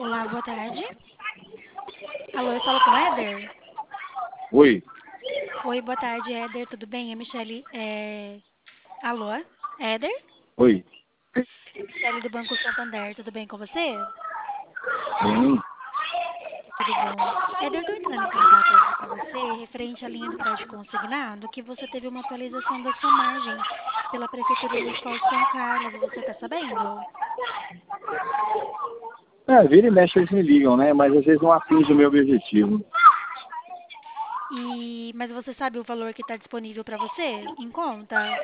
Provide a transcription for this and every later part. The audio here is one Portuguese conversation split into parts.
Olá, boa tarde. Alô, eu falo com o Éder? Oi, Oi, boa tarde, Éder, tudo bem? É Michele. Alô, Éder? oi. Michele do Banco Santander, tudo bem com você? Bem, Tudo bom. Éder, eu tô entrando em contato hoje com você referente à linha do crédito consignado, que você teve uma atualização da sua margem pela Prefeitura Municipal de São Carlos, você tá sabendo? vira e mexe eles me ligam, né? Mas às vezes não atinge o meu objetivo. Mas você sabe o valor que está disponível para você em conta?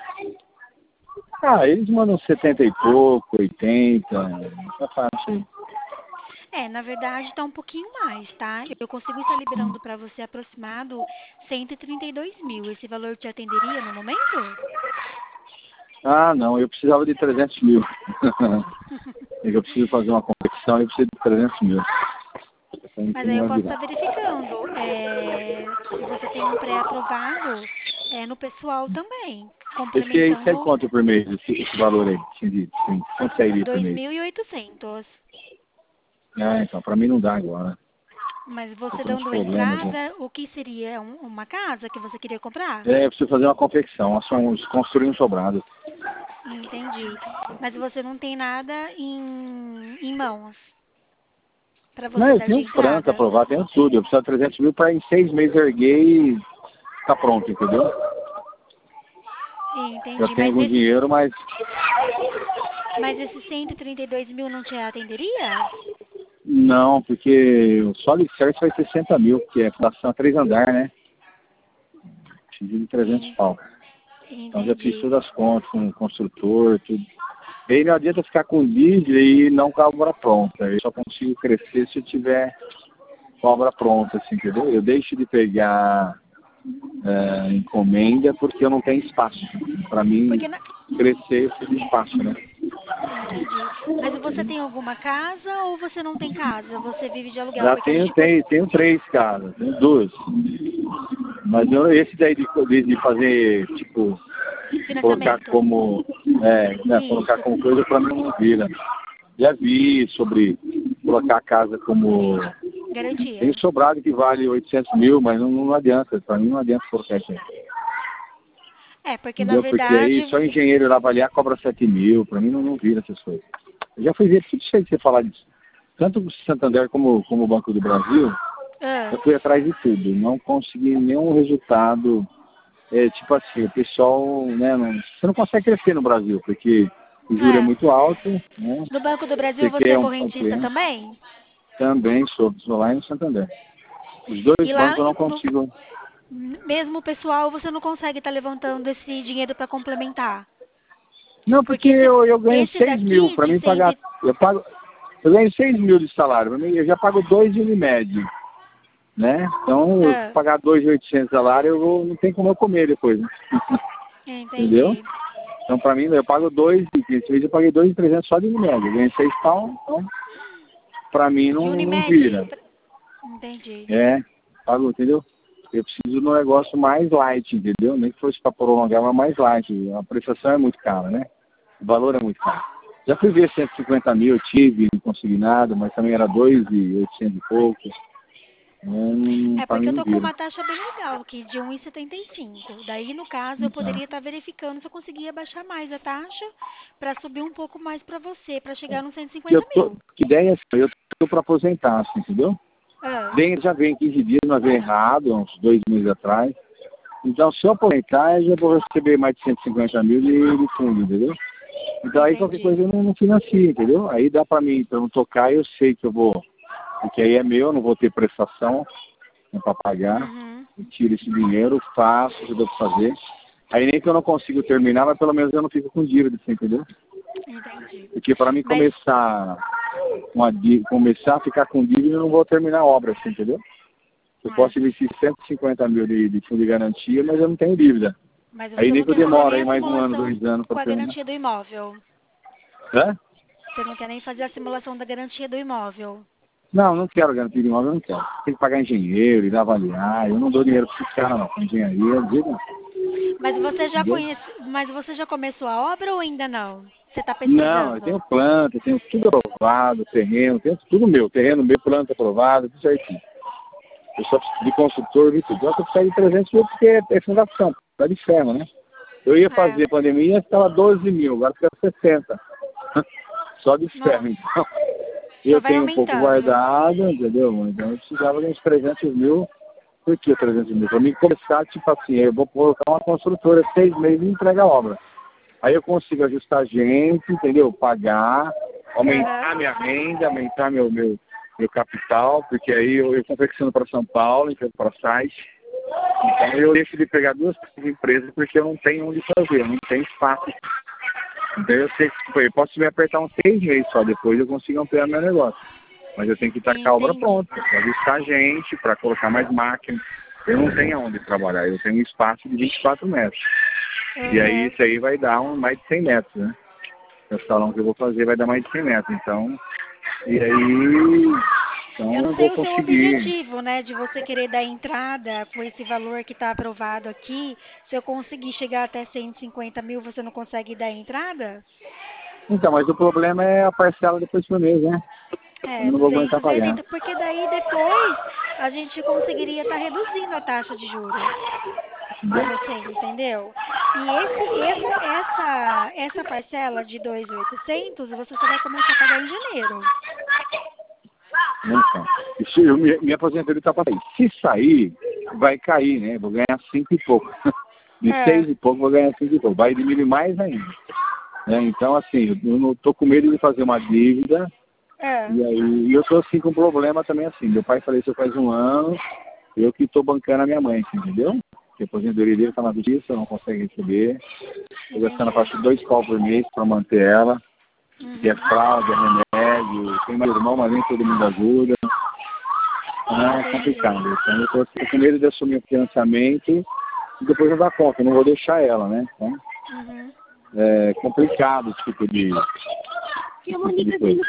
Eles mandam 70 e pouco, 80, essa faixa aí. Na verdade está um pouquinho mais, tá? Eu consigo estar liberando para você aproximado 132 mil. Esse valor te atenderia no momento? Não, eu precisava de 300 mil. Eu preciso fazer uma competição e preciso de 300 mil. Então Mas aí não eu vai posso estar virar. verificando se você tem um pré-aprovado no pessoal também, Esse aí sai complementando quanto por mês, esse valor aí? Sim, quanto sairia por mês? 2.800. Então, pra mim não dá agora. Mas Eu você tenho uns dando problemas, né? entrada, o que seria uma casa que você queria comprar? Eu preciso fazer uma confecção, construir um sobrado. Entendi. Mas você não tem nada em mãos para Não, você eu dar tenho de um franca entrada? aprovado, tenho tudo. Eu preciso de 300 mil para em 6 meses erguer e ficar pronto, entendeu? Já Entendi. tenho algum dinheiro, Mas esse 132 mil não te atenderia? não, porque o só alicerce vai 60 mil, porque é fundação a 3 andar, né? Preciso de 300 En- pau. Então já fiz Entendi. todas as contas com o construtor, tudo. E aí não adianta ficar com dívida e não com a obra pronta. Eu só consigo crescer se eu tiver com a obra pronta, assim, entendeu? Eu deixo de pegar encomenda porque eu não tenho espaço. Para mim, Porque crescer, eu preciso de espaço, né? Entendi. Mas você tem alguma casa ou você não tem casa? Você vive de aluguel? Já Porque a gente tenho 3 casas, tenho 2. Mas esse daí de fazer, tipo, colocar financiamento. como, colocar Isso. como coisa para mim não vira. Já vi sobre colocar a casa como. Tem Garantia. sobrado que vale 800 mil, mas não adianta. Para mim não adianta colocar isso aí. Porque na Entendeu? Porque aí verdade. só engenheiro lá avaliar cobra 7 mil. Para mim não vira essas coisas. Eu já fui ver tudo isso aí que você falar disso. Tanto o Santander como o Banco do Brasil, Ah, eu fui atrás de tudo. Não consegui nenhum resultado. Tipo assim, o pessoal, né, você não consegue crescer no Brasil, porque o juro é é. muito alto, né? No Banco do Brasil Você você é quer um correntista cliente. também? Também sou lá no Santander. Os dois E lá, bancos eu não consigo. mesmo o pessoal, você não consegue estar levantando esse dinheiro para complementar? Não, porque Porque eu ganho esse 6 mil, daqui para de mim 100. pagar. Eu ganho 6 mil de salário, pra mim, eu já pago 2 de Unimed, né? Então, eu Ah, pagar 2.800 de salário, não tem como eu comer depois, né? Entendeu? entendi. Então, para mim, eu pago 2, esse mês eu paguei 2.300 só de Unimed. Eu ganho 6 pau, então, para mim De não Unimed? vira. Entendi. Pago, entendeu? Eu preciso de um negócio mais light, entendeu? Nem que fosse para prolongar, mas mais light. A prestação é muito cara, né? O valor é muito caro. Já fui ver 150 mil, eu tive, não consegui nada, mas também era 2.800 e pouco. Para Porque mim eu não tô com vira. uma taxa bem legal aqui, de 1,75. Daí, no caso, eu Então, poderia estar verificando se eu conseguia baixar mais a taxa para subir um pouco mais para você, para chegar nos 150 mil. que ideia é essa? Eu tô para aposentar, assim, entendeu? Ah, Já vem 15 dias, mas veio errado, uns 2 meses atrás. Então, se eu aposentar, eu já vou receber mais de 150 mil de fundo, entendeu? Então, aí qualquer entendi. coisa eu não financio, entendeu? Aí dá para mim, para não tocar, eu sei que eu vou, porque aí é meu, não vou ter prestação para pagar. Uhum, Eu tiro esse dinheiro, faço o que eu devo fazer. Aí nem que eu não consigo terminar, mas pelo menos eu não fico com dívida, assim, entendeu? entendi. Porque para mim Mas, começar a ficar com dívida, eu não vou terminar a obra, assim, entendeu? Eu é, posso investir 150 mil de fundo de garantia, mas eu não tenho dívida. mas Aí você nem não que eu quer fazer demoro nem aí a mais 1 ano, simulação 2 anos com para a terminar. garantia do imóvel. Hã? Você não quer nem fazer a simulação da garantia do imóvel. Não quero garantia de imóvel, eu não quero. Tem que pagar engenheiro, ir avaliar. Eu não dou dinheiro para esses caras, não. Com engenharia, eu digo, Mas você já entendeu? conhece, mas você já começou a obra ou ainda não? Você está Não, eu pesquisando? tenho planta, tenho tudo aprovado, terreno, tenho tudo meu. Terreno meu, planta aprovada, tudo certinho. Eu só preciso de construtor e tudo. Só que eu preciso de 300 mil porque é fundação, tá de ferro, né? Eu ia É. fazer pandemia, estava 12 mil, agora fica 60. Só de ferro, Nossa, então. só Eu vai tenho um pouco aumentando. guardado, entendeu? Então eu precisava de uns 300 mil. Por que 300 mil? Para mim começar, tipo assim, eu vou colocar uma construtora 6 meses e entrega a obra. Aí eu consigo ajustar gente, entendeu? Pagar, aumentar Aham. minha renda, aumentar meu capital, porque aí eu confecciono para São Paulo, então para site. Então eu deixo de pegar duas empresas porque eu não tenho onde fazer, eu não tenho espaço. Então eu sei que eu posso me apertar uns 6 meses só, depois eu consigo ampliar meu negócio. Mas eu tenho que estar com a obra Entendi. pronta, para buscar gente, para colocar mais máquinas. Eu não tenho aonde trabalhar, eu tenho um espaço de 24 metros. E aí Aham. isso aí vai dar mais de 100 metros, né? O salão que eu vou fazer vai dar mais de 100 metros. Então, e aí, então Eu não eu vou sei o seu conseguir. objetivo, né, de você querer dar entrada com esse valor que está aprovado aqui. Se eu conseguir chegar até 150 mil, você não consegue dar entrada? Então, mas o problema é a parcela depois do mês, né? Eu É, não vou aguentar 200 vezes, pagar. então, porque daí depois a gente conseguiria estar reduzindo a taxa de juros para você, entendeu? E essa parcela de 2.800 você só vai começar a pagar em janeiro. Então, isso, minha aposentadoria está para sair. Se sair, vai cair, né? Vou ganhar 5 e pouco. De É, 6 e pouco, vou ganhar 5 e pouco. Vai diminuir mais ainda. Né? Então, assim, eu não estou com medo de fazer uma dívida. é, E aí, eu estou assim com um problema também assim. Meu pai faleceu faz um ano, eu que estou bancando a minha mãe, entendeu? Porque a aposentadoria dele está na justiça, não consegue receber. Estou gastando a entendi. partir de 2 pau por mês para manter ela. Que é Uhum, fralda, remédio, tem mais irmão, mas nem todo mundo ajuda. Ah, é entendi. complicado. Então eu estou com medo de assumir o financiamento e depois não dar conta, eu não vou deixar ela, né? Então Uhum. é complicado esse tipo de coisa.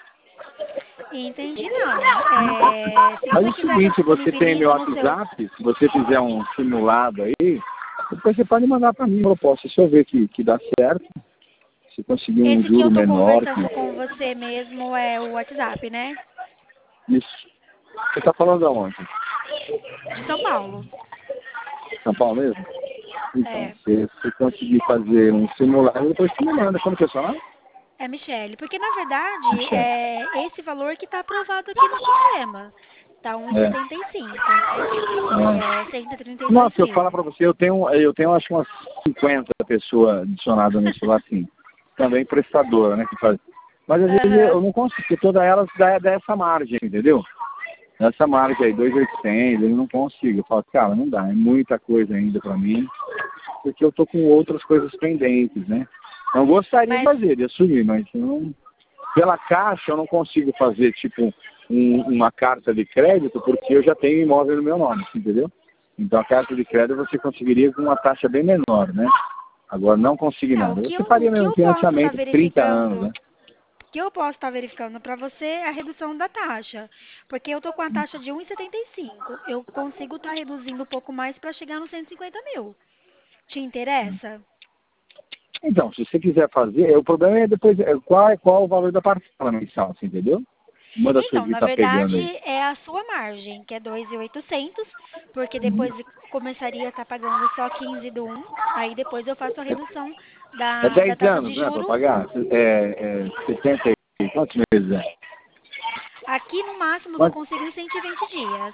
Entendi, não. É, se Mas é você o quiser que eu seguinte, você tem meu disponibilize no seu. WhatsApp, se você fizer um simulado aí, depois você pode mandar para mim a proposta. Se eu ver que dá certo, se conseguir um Esse que juro eu tô menor, que conversando com você mesmo é o WhatsApp, né? isso. Você está falando aonde? De São Paulo. São Paulo mesmo? Então, É, se conseguir fazer um simulado, depois você me manda. Como que é o seu nome? é Michele. Porque, na verdade, Michel. é esse valor que está aprovado aqui no sistema. Tá É. 1,75, né? É É. 132 Nossa, eu mil. falo para você, eu tenho acho que umas 50 pessoas adicionadas no celular, assim. Também prestadora, né? Que faz. Mas às vezes Aham. eu não consigo, porque todas elas dá essa margem, entendeu? Essa margem aí, 2.800, eu não consigo. Eu falo, cara, não dá, é muita coisa ainda para mim, porque eu tô com outras coisas pendentes, né? Eu gostaria de Mas, fazer, de assumir, mas não, pela Caixa eu não consigo fazer, tipo, uma carta de crédito, porque eu já tenho imóvel no meu nome, entendeu? Então a carta de crédito você conseguiria com uma taxa bem menor, né? Agora não consegui nada. Você o faria que mesmo eu posso estar financiamento de 30 anos, verificando né? que eu posso estar verificando para você é a redução da taxa. Porque eu tô com a taxa de 1,75. Eu consigo estar reduzindo um pouco mais para chegar nos 150 mil. Te interessa? Então, se você quiser fazer, o problema é depois, qual o valor da parcela mensal, você entendeu? Uma das Então, coisas que na está pegando verdade, aí. é a sua margem, que é 2.800, porque depois começaria a estar pagando só 15 do 1, aí depois eu faço a redução É da 10 taxa de anos, né, para juro. pagar? É 70 e quantos meses é? Aqui no máximo que eu Quantos? consigo em 120 dias.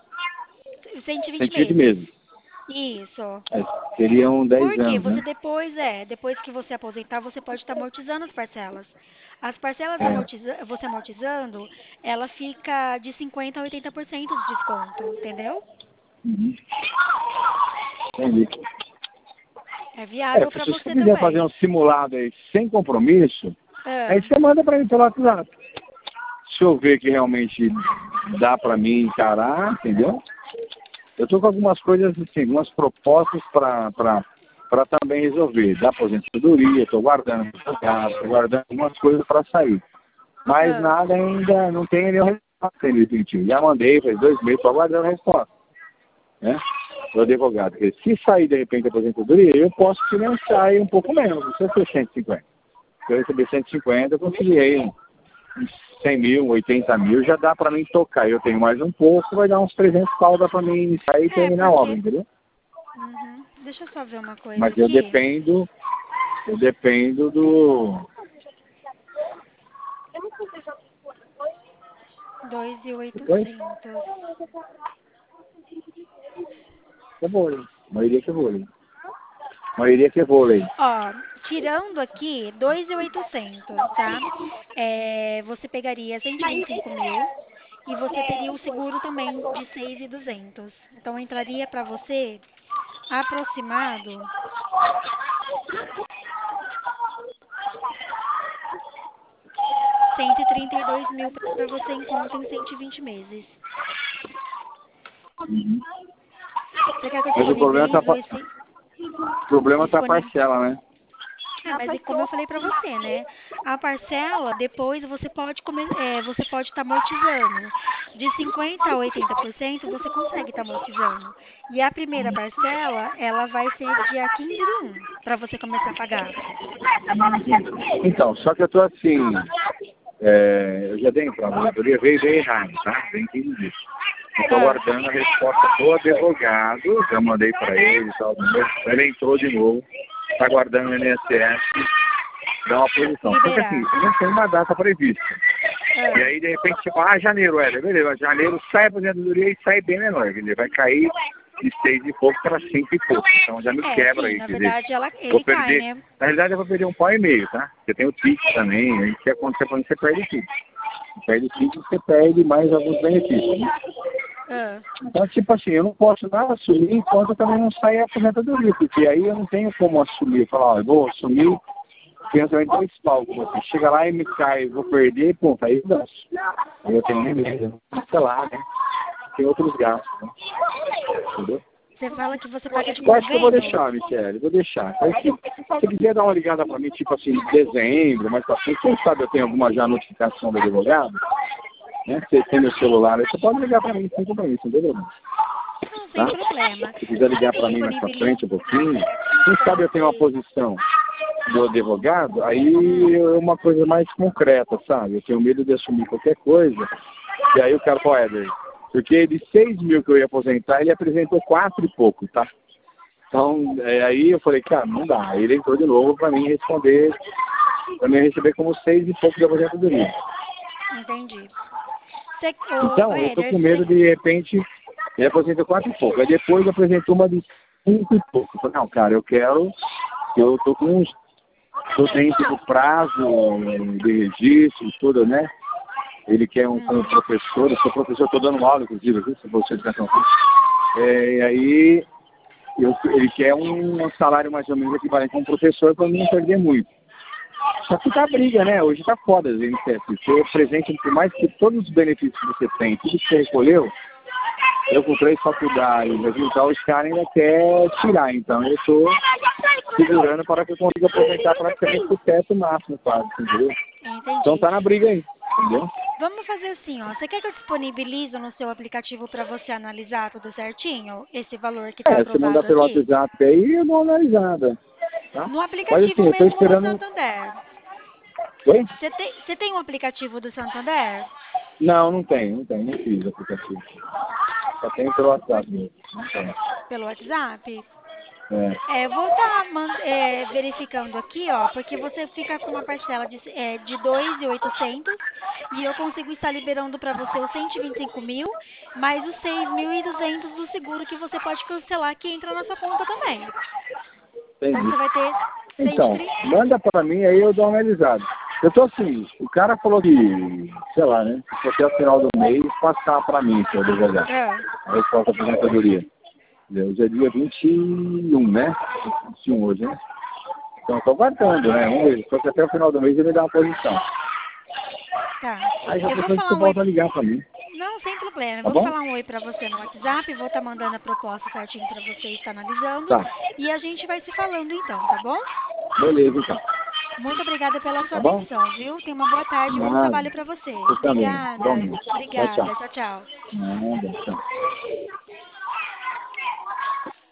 120 120 meses. meses. Isso. É, seriam 10 Porque anos, você né? depois que você aposentar, você pode estar amortizando as parcelas. As parcelas É. você amortizando, ela fica de 50 a 80% de desconto, entendeu? Uhum. Entendi. É É, viável se para você você quiser fazer um também. simulado aí sem compromisso, aí Ah, você manda para mim pelo WhatsApp. Se eu ver que realmente dá para mim encarar, entendeu? Eu estou com algumas coisas assim, algumas propostas para também resolver. Da aposentadoria, estou guardando advogado, estou guardando algumas coisas para sair. Mas ah, nada ainda, não tem nenhuma resposta ainda definitivo. Já mandei, faz 2 meses, estou aguardando a resposta. Né? Do advogado. Porque se sair de repente da aposentadoria, eu posso financiar aí um pouco menos, não sei se é 150. Se eu receber 150, eu consegui aí uns 100 mil, 80 mil, já dá para mim tocar. Eu tenho mais um pouco, vai dar uns 300 pau, dá para mim iniciar e terminar a obra, entendeu? Uhum. Deixa eu só ver uma coisa Mas aqui. eu dependo do... 2.800. Que vôlei. A maioria que é vôlei. A maioria que é vôlei. Ó, tirando aqui 2.800, tá? Você pegaria 125 mil e você teria o seguro também de 6.200. Então entraria para você aproximado 132 mil para você em conta em 120 meses. Uhum. Você quer que eu Mas o disponibilize o problema tá a parcela, né? Mas é como eu falei pra você, né? A parcela, depois você pode estar amortizando. De 50 a 80% você consegue estar amortizando. E a primeira parcela, ela vai ser dia 15/1, para você começar a pagar. Então, só que eu tô assim, eu já dei pra auditoria, veio errado, tá? Tem 15 dias. Eu tô aguardando a resposta do advogado, já mandei pra ele e tal, ele entrou de novo, tá aguardando o INSS dar uma posição. Só que assim, não tem uma data prevista. E aí, de repente, tipo, janeiro, beleza, janeiro sai a aposentadoria e sai bem menor, ele vai cair de 6 e pouco para 5 e pouco, então já me quebra aí, Na quer verdade, dizer, ele cai, né? na realidade eu vou perder 1,5 pau, tá? Porque tem o TIC também, aí o que acontece quando você perde tudo. Você perde tudo, você perde mais alguns benefícios, né? Então, tipo assim, eu não posso nada assumir enquanto eu também não sair a aposentadoria, porque aí eu não tenho como assumir, falar, eu vou assumir financiamento principal, você chega lá e me cai, vou perder, ponto, aí eu danço. Aí eu tenho nem medo, sei lá, né? Tem outros gastos, né? Entendeu? Você fala que você paga de Eu acho que eu vou convênio? deixar, Michele, vou deixar. Aí, se você quiser dar uma ligada pra mim, tipo assim, em dezembro, mas assim, quem sabe eu tenho alguma já notificação do advogado, né? Você tem meu celular aí, você pode ligar pra mim, sem compromisso, não tem problema. Não, sem Tá? problema. Se quiser ligar Você pra mim mais pra frente um pouquinho, quem sabe eu tenho uma posição do advogado, aí é uma coisa mais concreta, sabe? Eu tenho medo de assumir qualquer coisa, e aí o cara falou, Éder, porque de 6 mil que eu ia aposentar, ele apresentou 4 e pouco, tá? Então, aí eu falei, cara, não dá. Aí ele entrou de novo para mim responder, para mim receber como 6 e pouco de aposentadoria. Entendi. Então, eu tô com medo de repente, ele aposentou 4 e pouco. Aí depois apresentou uma de 5 e pouco. Eu falei, não, cara, eu tô com uns, tô dentro do prazo de registro, tudo, né? Ele quer como professor, eu sou professor, estou dando aula, inclusive, aqui, sou professor de educação física. E aí, ele quer um salário mais ou menos equivalente a um professor para não perder muito. Só que tá briga, né? Hoje tá foda, as INSS. Você presente, por mais que todos os benefícios que você tem, tudo que você recolheu, eu com 3 faculdades, os caras ainda querem tirar. Então eu estou segurando para que eu consiga aproveitar praticamente o teto máximo, quase, entendeu? Entendi. Então tá na briga aí, entendeu? Vamos fazer assim, ó. Você quer que eu disponibilize no seu aplicativo para você analisar tudo certinho? Esse valor que está Você mandar aprovado pelo aqui? WhatsApp aí, eu dou uma analisada. Tá? No Mas aplicativo assim, eu tô mesmo do esperando... Santander. Oi? Você tem um aplicativo do Santander? Não tenho, não fiz aplicativo. Só tenho pelo WhatsApp mesmo. Não tenho. Pelo WhatsApp? É. Eu vou estar verificando aqui, ó, porque você fica com uma parcela de 2.800 e eu consigo estar liberando para você os 125 mil, mais os 6.200 do seguro que você pode cancelar que entra na sua conta também. Então Entendi. você vai ter Então, 130. manda pra mim aí eu dou uma analisada. Eu tô assim, o cara falou que, sei lá, né? Se até o final do mês passar pra mim, seu advogado. Aí eu posso a aposentadoria. Hoje é dia 21, né? 21 hoje, né? Então eu tô aguardando, né? Vamos ver. Só que até o final do mês ele me dá uma posição. Tá. Aí já Eu vou depois falar você um oi. volta a ligar pra mim. Não, sem problema. Eu Tá vou bom? falar um oi pra você no WhatsApp, vou estar mandando a proposta certinho pra você estar analisando Tá. e a gente vai se falando então, tá bom? Beleza, então. Muito obrigada pela sua Tá bom? atenção, viu? Tenha uma boa tarde e bom Nada. trabalho pra você. Você também. Obrigada. Igualmente. Tchau, tchau. Obrigada. Tchau, tchau. Nada, tchau.